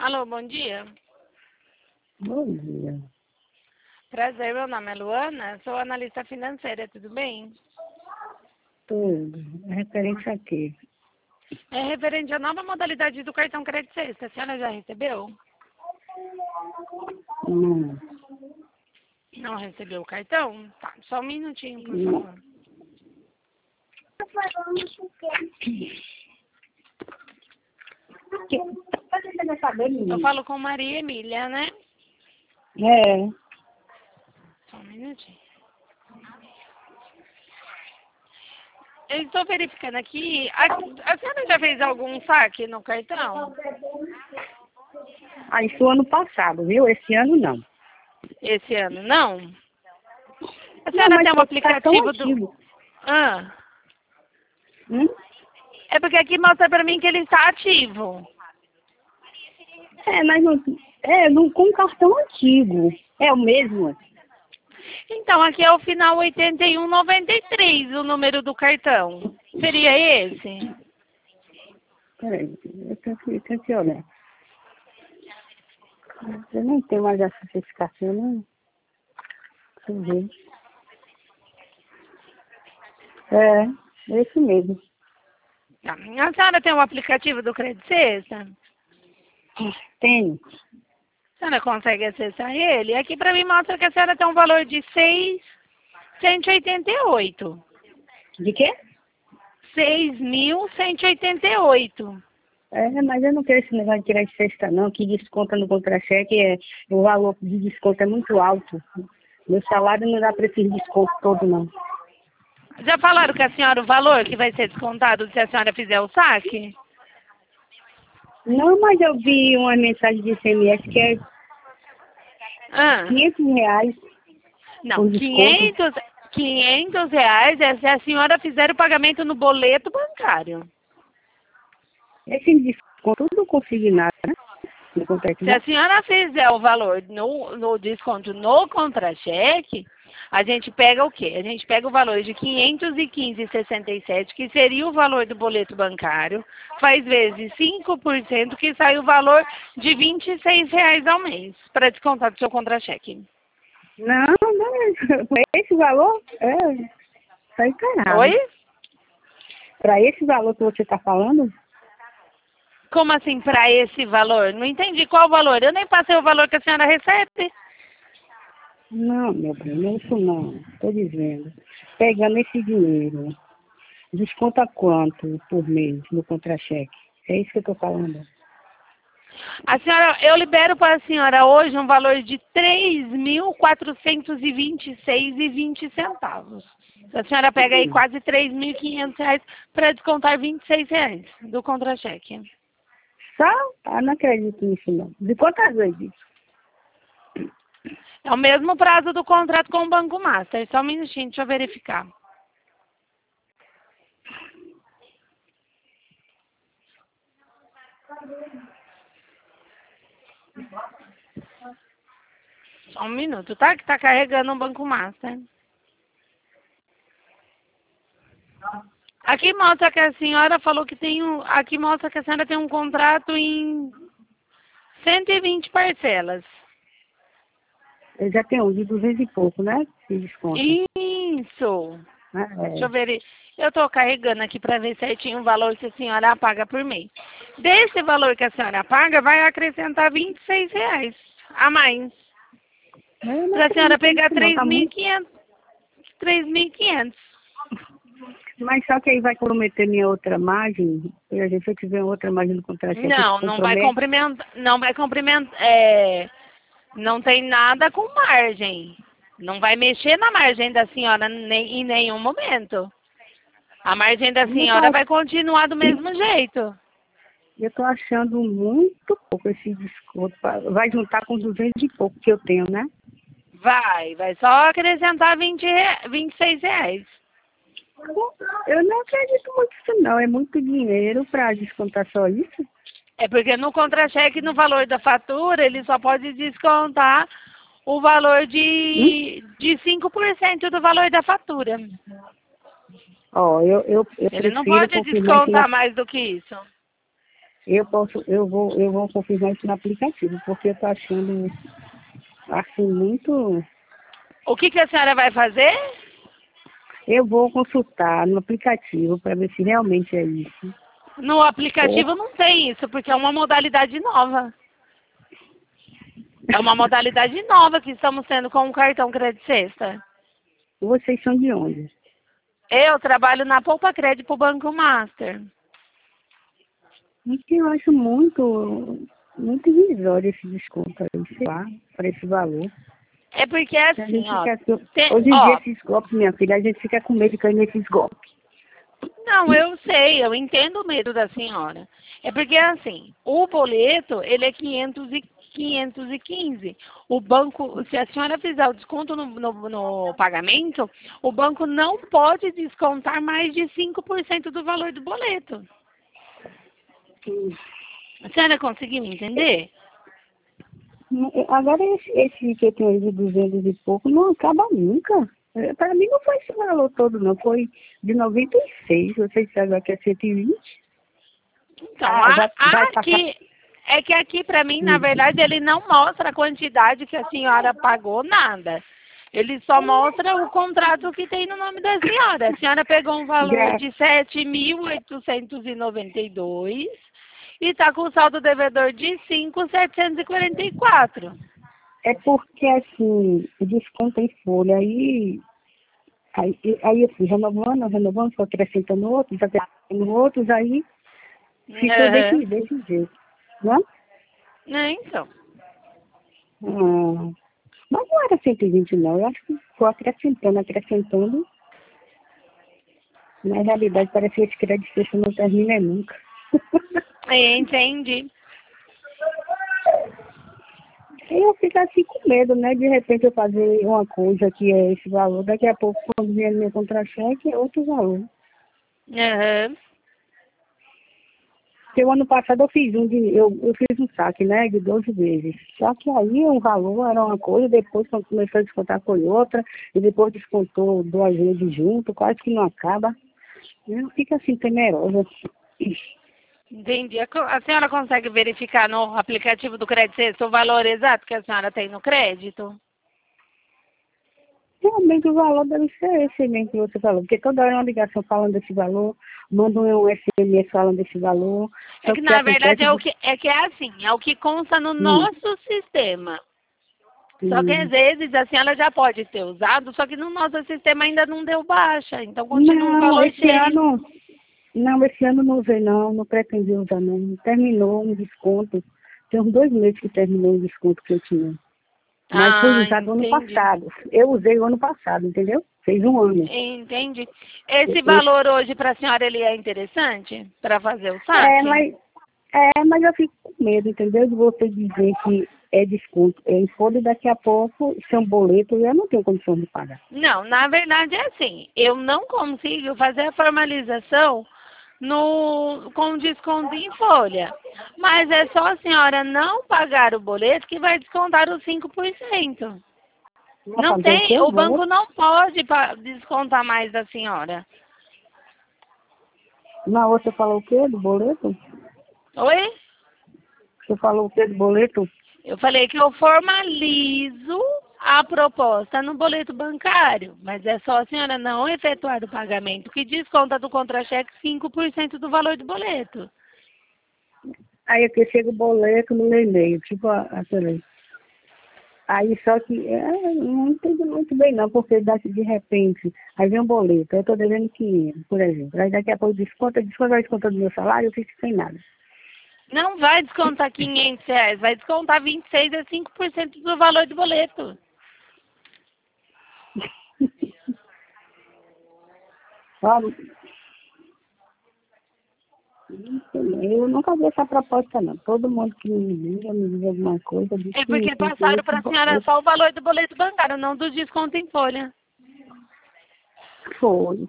Alô, bom dia. Bom dia. Prazer, meu nome é Luana, sou analista financeira, tudo bem? Tudo. É referente a quê? É referente à nova modalidade do cartão Crédito Sexta, a senhora já recebeu? Não. Não recebeu o cartão? Tá, só um minutinho, por Não. favor. Eu falo com Maria Emília, né? É. Só um minutinho. Eu estou verificando aqui, a senhora já fez algum saque no cartão? Ah, isso ano passado, viu? Esse ano não. Esse ano, não? A Não, senhora mas tem um foi cartão aplicativo do... antigo. Ah, Hum? é porque aqui mostra pra mim que ele está ativo. É, mas não. É, não, com cartão antigo. É o mesmo. Então, aqui é o final 8193, o número do cartão. Seria esse? Peraí, eu tenho que olhar. Eu não tenho mais essa certificação, não. Deixa eu ver. É, esse mesmo. Tá. A senhora tem o aplicativo do Crédito Sexta? Tenho. A senhora consegue acessar ele? Aqui pra mim mostra que a senhora tem um valor de 6.188. De quê? 6.188. É, mas eu não quero esse negócio de tirar de sexta, não, que desconta no contra-cheque, o valor de desconto é muito alto. Meu salário não dá para esse desconto todo, não. Já falaram com a senhora o valor que vai ser descontado se a senhora fizer o saque? Não, mas eu vi uma mensagem de SMS que é Ah. R$ 500 Não, com desconto. 500 reais é se a senhora fizer o pagamento no boleto bancário. Esse desconto tudo consignado, né? No contra-cheque, Se a né? senhora fizer o valor no desconto no contra-cheque, a gente pega o quê? A gente pega o valor de 515,67, que seria o valor do boleto bancário, faz vezes 5%, que sai o valor de R$ 26 ao mês, para descontar do seu contra-cheque. Não, para esse valor, isso aí tá errado. Oi? Para esse valor que você está falando, Como assim, para esse valor? Não entendi qual valor. Eu nem passei o valor que a senhora recebe. não, meu bem, não é isso não. Estou dizendo. Pegando esse dinheiro, desconta quanto por mês no contra-cheque? É isso que eu estou falando. A senhora, eu libero para a senhora hoje um valor de R$ 3.426,20. A senhora pega aí quase R$ 3.500 para descontar R$ 26 do contra-cheque. Só? Ah, não acredito nisso não. De quantas vezes? É o mesmo prazo do contrato com o Banco Master. Só um minutinho, deixa eu verificar. Só um minuto, tá? Que tá carregando o Banco Master. Aqui mostra que a senhora falou que tem um... Aqui mostra que a senhora tem um contrato em 120 parcelas. Eu já tenho um de 200 e pouco, né? De desconto. Isso. Deixa eu É. ver. Eu estou carregando aqui para ver certinho o valor que a senhora paga por mês. Desse valor que a senhora paga, vai acrescentar R$ 26 a mais. Eu não Para a senhora acredito pegar nisso não, tá muito. 3.500. 3.500. Mas só que aí vai comprometer minha outra margem. Por exemplo, se eu tiver outra margem no contra-cheque, isso Não, não vai compromete. cumprimentar. Não vai cumprimentar. Não tem nada com margem. Não vai mexer na margem da senhora em nenhum momento. A margem da senhora vai continuar do mesmo jeito. Eu tô achando muito pouco esse desconto. Vai juntar com 200 e pouco que eu tenho, né? Vai só acrescentar R$ 26. Eu não acredito muito nisso não. É muito dinheiro para descontar só isso. É porque no contra-cheque, no valor da fatura, ele só pode descontar o valor de 5% do valor da fatura. Ó, eu Ele não prefiro pode confirmar isso descontar mais do que isso. eu vou confirmar isso no aplicativo, porque eu tô achando, assim, muito... O que a senhora vai fazer? Eu vou consultar no aplicativo para ver se realmente é isso. No aplicativo não tem isso, porque é uma modalidade nova. É uma modalidade nova que estamos tendo com o cartão Crédito Sexta. Vocês são de onde? Eu trabalho na Poupa Crédito Banco Master. Porque eu acho muito irrisório esse desconto aí, sei lá, para esse valor. É porque A assim, gente ó. hoje em dia esses golpes, minha filha, a gente fica com medo de cair nesses golpes. Não, eu sei, eu entendo o medo da senhora. É porque assim, o boleto, ele é 515. O banco, se a senhora fizer o desconto no pagamento, o banco não pode descontar mais de 5% do valor do boleto. A senhora conseguiu entender? Agora esse que eu tenho de 200 e pouco não acaba nunca. Para mim não foi esse valor todo, não. Foi de 96, vocês sabem que é 120. Então, Vai aqui, é que aqui para mim, na verdade, ele não mostra a quantidade que a senhora pagou, nada. Ele só mostra o contrato que tem no nome da senhora. A senhora pegou um valor de 7.892 e está com o saldo devedor de 5.744. É porque, assim, o desconto em folha, aí eu fui renovando, fui acrescentando outros, aí ficou desse jeito, né? Então. Mas não era 120 não, eu acho que foi acrescentando. Na realidade, parece que esse crédito sexta não termina nunca. Entendi. Eu fico assim com medo, né? De repente eu fazer uma coisa que é esse valor, daqui a pouco, quando vier meu contra-cheque, é outro valor. Porque o ano passado eu fiz eu fiz um saque, né, de 12 vezes. Só que aí o valor era uma coisa, depois quando começou a descontar foi outra, e depois descontou 2 vezes junto, quase que não acaba. Eu fico assim, temerosa. Entendi. A senhora consegue verificar no aplicativo do Crédito Sexta o valor exato que a senhora tem no crédito? Realmente o valor deve ser esse mesmo que você falou, porque toda hora é uma ligação falando desse valor, manda um SMS falando desse valor. É que na verdade é assim, é o que consta no nosso sistema. Só que às vezes a senhora já pode ter usado, só que no nosso sistema ainda não deu baixa, então continua o valor cheio. Esse ano não usei não pretendi usar não. Terminou um desconto, tem uns 2 meses que terminou o desconto que eu tinha. Mas foi usado ano passado. Eu usei o ano passado, entendeu? Fez um ano. Entendi. Esse valor hoje para a senhora ele é interessante para fazer o saque? Mas eu fico com medo, entendeu? De você dizer que é desconto em folha e daqui a pouco, se é um boleto, eu não tenho condição de pagar. Não, na verdade é assim, eu não consigo fazer a formalização com desconto em folha. Mas é só a senhora não pagar o boleto que vai descontar os 5%. Não tem, o banco não pode descontar mais da senhora. Não, você falou o quê do boleto? Oi? Você falou o quê do boleto? Eu falei que eu formalizo a proposta no boleto bancário, mas é só a senhora não efetuar o pagamento, que desconta do contra-cheque 5% do valor do boleto. Aí aqui chega o boleto no meu e-mail, tipo aquele. Aí só que não entendi muito bem não, porque de repente, aí vem um boleto, eu estou devendo 500, por exemplo. Aí daqui a pouco vai descontar do meu salário, eu fico sem nada. Não vai descontar R$500, vai descontar 26, é 5% do valor do boleto. Eu nunca vi essa proposta não. Todo mundo que me diz alguma coisa. Diz é porque passaram para a senhora só o valor do boleto bancário, não do desconto em folha. Foi.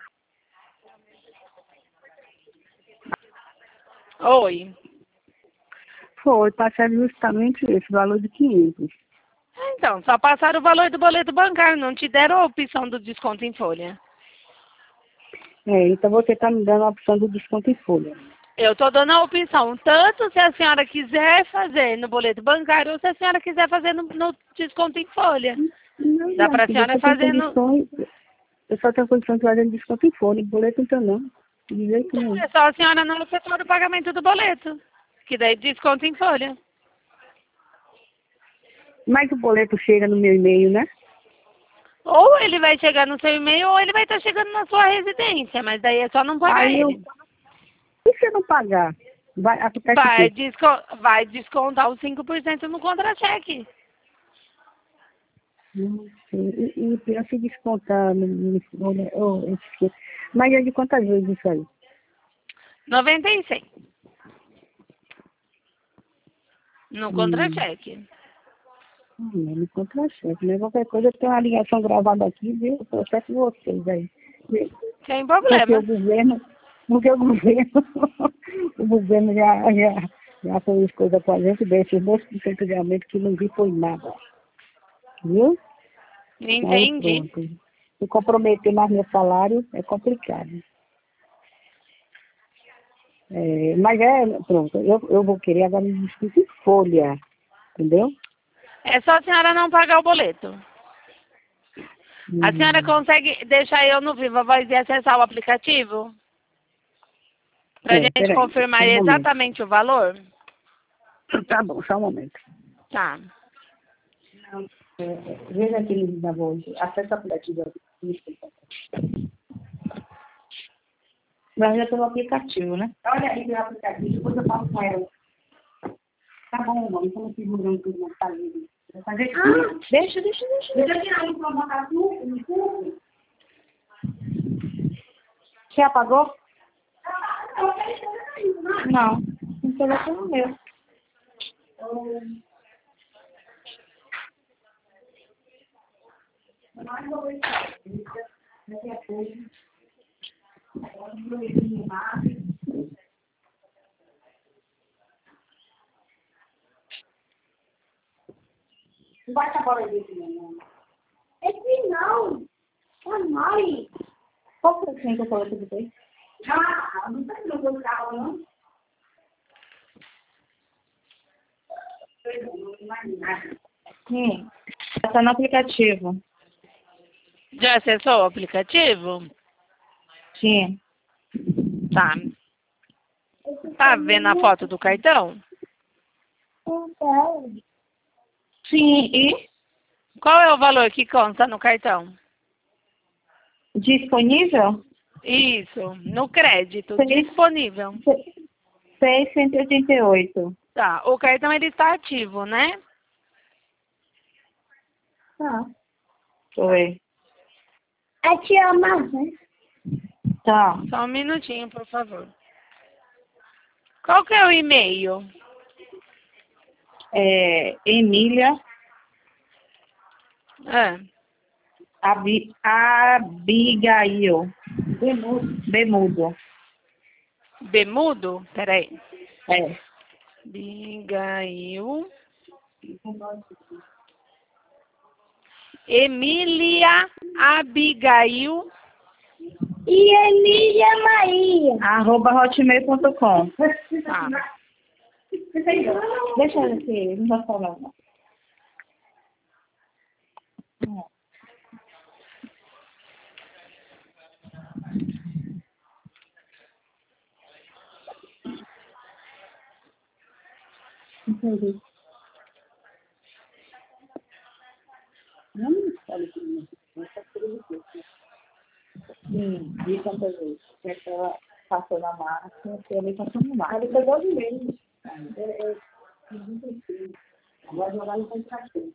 Oi. Foi, passaram justamente esse valor de 500. Então, só passaram o valor do boleto bancário, não te deram a opção do desconto em folha. Então você está me dando a opção do desconto em folha. Eu estou dando a opção, tanto se a senhora quiser fazer no boleto bancário ou se a senhora quiser fazer no desconto em folha. Não, Dá minha para a filha, senhora fazer no... eu só tenho condição de fazer desconto em folha, boleto então não. De jeito Então, nenhum. é só a senhora não efetuar o pagamento do boleto, que daí desconto em folha. Mas o boleto chega no meu e-mail, né? Ou ele vai chegar no seu e-mail ou ele vai estar chegando na sua residência, mas daí é só não pagar Aí eu. ele. E se eu não pagar? Acontece o quê? Vai descontar os 5% no contra-cheque. Não sei. E pior se descontar eu esqueci. Mas é de quantas vezes isso aí? 96. No Hum. contra-cheque. Me contra-cheque, né? Qualquer coisa, eu tenho uma ligação gravada aqui, viu? Eu processo vocês aí. Sem Porque problema. o governo já fez coisa com a gente, desses 2% de aumento que não vi foi nada. Viu? Aí Entendi. pronto. Se comprometer mais meu salário é complicado. Mas pronto, eu vou querer agora um desconto em folha, entendeu? É só a senhora não pagar o boleto. A senhora Hum, consegue deixar eu no Viva Voz e acessar o aplicativo? Pra gente peraí, confirmar só um momento. exatamente o valor? Tá bom, só um momento. Tá. Veja aqui no da voz, acessa o aplicativo. Mas já pelo aplicativo, né? Olha aí no aplicativo, depois eu falo com ela. Tá bom, mãe, como segurando tudo na parede. Deixa. Deixa eu tirar isso pra botar tudo. Você apagou? Não. Não telefone o meu. Não vai acabar aí, não. Esse não. É mãe. Qual foi o que eu falei pra você? Não sei se eu vou ficar não. Está no aplicativo. Já acessou o aplicativo? Sim. Tá. Tá vendo a foto do cartão? Sim, e Qual é o valor que consta no cartão? disponível? Isso, no crédito, Seis- disponível. 688. Tá, o cartão ele está ativo, né? Tá. Oi. A tia né? Tá. Só um minutinho, por favor. Qual que é o e-mail? Emília Ah, Abigail. Bemudo. Bemudo? Peraí. É. Abigail. Emília Abigail. E Emília Maria. @hotmail.com. Tá. Deixa eu aqui, não vai falar. Não. Entendi. Não me fale comigo. Sim, vi quantas vezes. Que ela passou na máquina, que ele passou no máquina. Ele pegou de menos. Agora jogar no contratinho.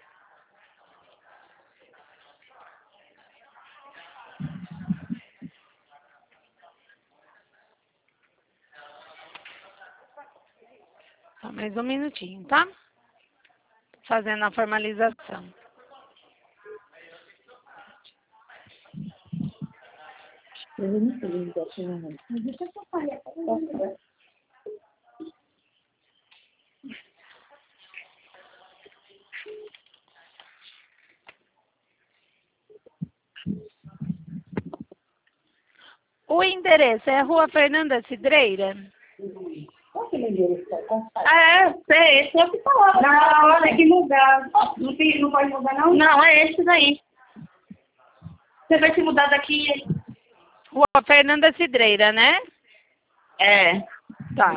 Só mais um minutinho, tá? Fazendo a formalização. Eu não sei, exatamente. Mas deixa eu falar. O endereço é Rua Fernanda Cidreira? Qual que é o endereço? Esse é o que falava. Não, tem que mudar. Não pode mudar, não? Não, é esse daí. Você vai se mudar daqui? Rua Fernanda Cidreira, né? É. Tá.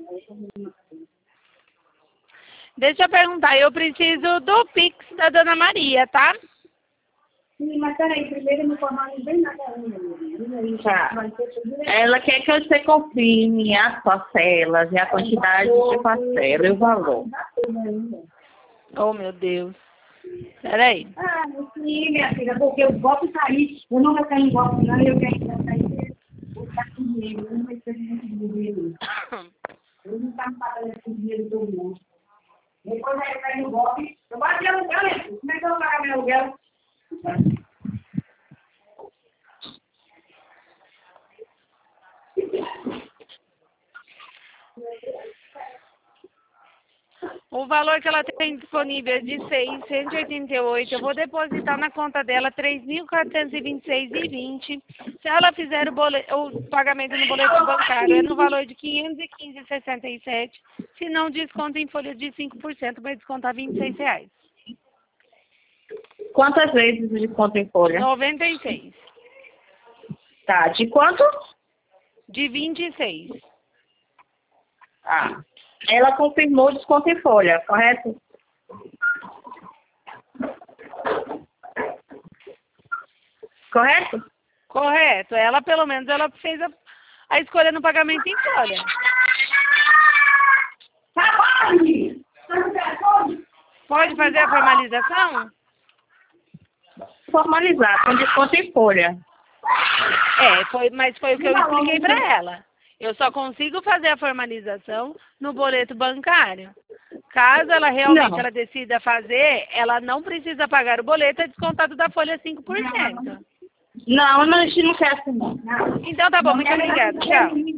Deixa eu perguntar, eu preciso do Pix da Dona Maria, tá? Sim, mas peraí, primeiro me formando bem nada ainda. Tá. Ela quer que você confirme as parcelas e a quantidade de parcela e o valor. Oh, meu Deus. Peraí. Ah, sim, minha filha, porque o golpe tá aí. Eu não vou cair em golpe, não. Eu quero sair. Vou ficar com dinheiro. Eu não vai ter muito dinheiro. Eu não tá pagando esse dinheiro todo mundo. Depois aí eu caio no golpe. Eu vou ter aluguel, né? Como é que eu vou pagar meu aluguel? O valor que ela tem disponível é de 688. Eu vou depositar na conta dela 3.426,20. Se ela fizer o pagamento no boleto bancário, é no valor de 515,67. Se não, desconta em folha de 5%, vai descontar R$26. Quantas vezes o desconto em folha? 96. Tá, de quanto? De 26. Ah, ela confirmou o desconto em folha, correto? Correto? Correto. Ela, pelo menos, ela fez a escolha no pagamento em folha. Pode fazer a formalização? Formalizar, com desconto em folha. Mas foi o que eu expliquei para ela. Eu só consigo fazer a formalização no boleto bancário. Caso ela realmente ela decida fazer, ela não precisa pagar o boleto, é descontado da folha 5%. Não, a gente não quer assim, não. Então tá bom, muito obrigada. Tchau.